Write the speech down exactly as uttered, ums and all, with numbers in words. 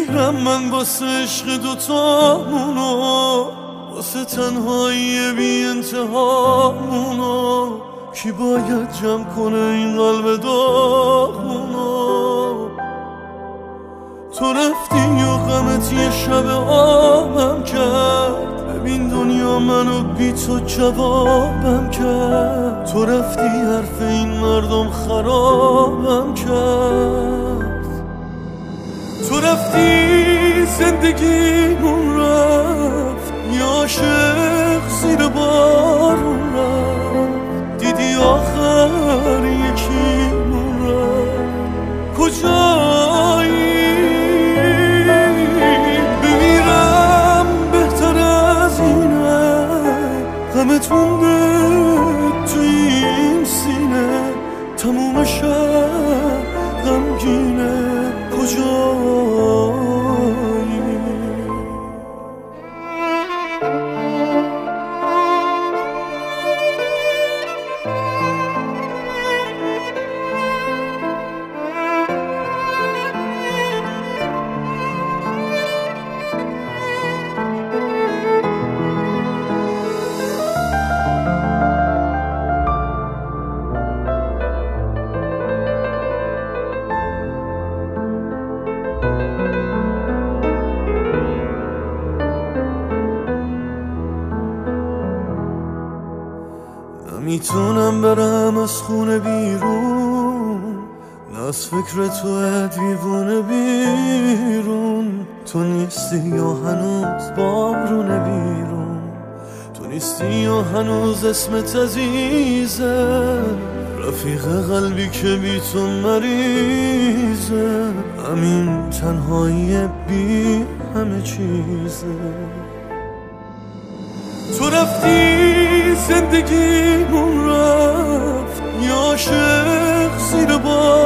میمیرم من واسه عشق دوتامونو، واسه تنهایی بی انتهامونو. کی باید جمع کنه این قلب داغونو؟ تو رفتی و غمت یه شب آبم کرد، ببین دنیا منو بی تو جوابم کرد. تو رفتی حرف این مردم خرابم کرد. تو رفتی زندگیمون رفت، یا عاشق زیر بارون رفت. دیدی آخر یکیمون رفت. کجایی؟ بمیرم بهتر از اینه، غمت مونده تو این سینه. تموم شب غمگینه. کجایی؟ نمیتونم برم از خونه بیرون، نه از فکر تو دیوونه بیرون. تو نیستی یا هنوز بارونه بیرون، تو نیستی یا هنوز اسمت عزیزه. رفیق قلبی که بی تو مریضه، همین تنهایی بی همه چیزه. تو رفتی زندگیمون رفت، یا عاشق زیر بار